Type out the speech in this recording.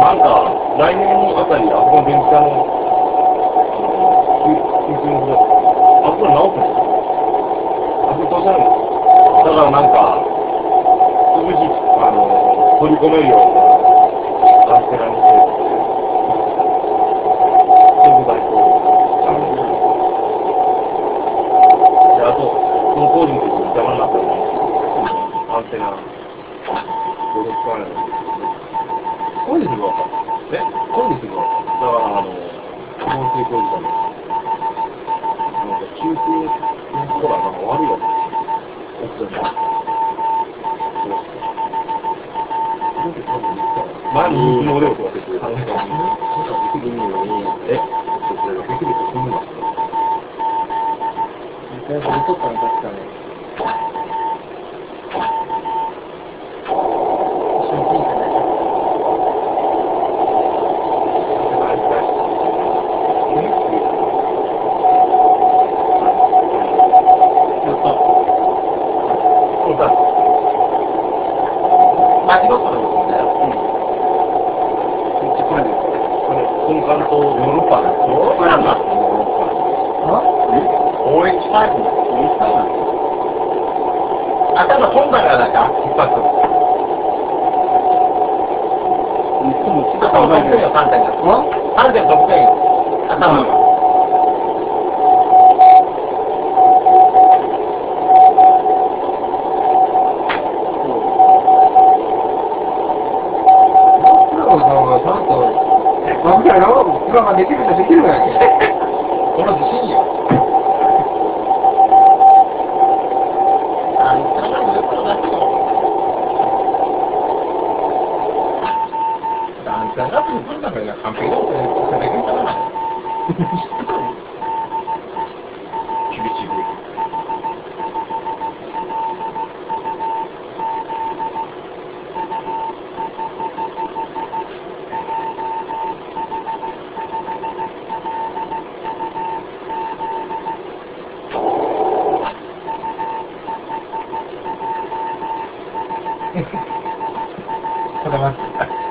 なんか、来年あたり、あそこの電気屋の、給水のとこ、あそこに直すんですよ。あそこどうしたらいいんですか？だからなんか、すぐに、取り込めるようなアンテナにして、そういうことちゃんと。で、あと、その工事の時に邪魔になったのアンテナ、どれ使わないの？工事してください。工事してください。だから、温水工事だね。なんか、給水のところはなんか悪いわけですよ。奥じゃない。そうそう。それで多分言ったら、前の水の量とかしてくれた。できると済むんですか？ それ取ったの確かね。一緒についてない。 間違ったらですね。これ、本館とヨーロッパです。ヨーロッパなんだ。ヨーロッパ。OH5 の OH5 なんですよ。頭本棚がなんか引っ張っていつも頭得点よ、3点が。3点得点よ。頭が。 僕らの今までできる人できるわけ。 この自信よ。あんたが言うことだけよ。あんたが言うことだから完璧なことにさせてくれたから。厳しい分。 こだわって。